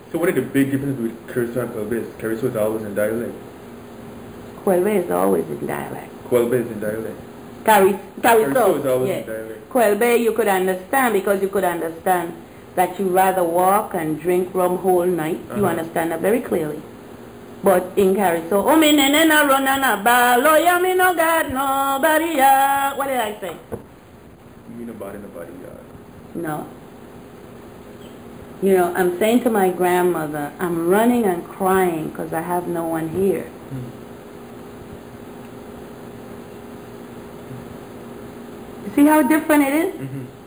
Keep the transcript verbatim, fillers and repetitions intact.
So what are the big differences with Curacao and Quelbe? Curacao is always in dialect. Quelbe is always in dialect. Quelbe is in dialect. Cari- Curacao is Cariso, always yeah. in dialect. Quelbe you could understand because you could understand that you rather walk and drink rum whole night. You Uh-huh. understand that very clearly. But in Cariso, oh me nene na run and a ball, oh yeah me no got nobody ya. What did I say? You mean about in the body yard? No. You know, I'm saying to my grandmother, I'm running and crying because I have no one here. Hmm. You see how different it is? Mm-hmm.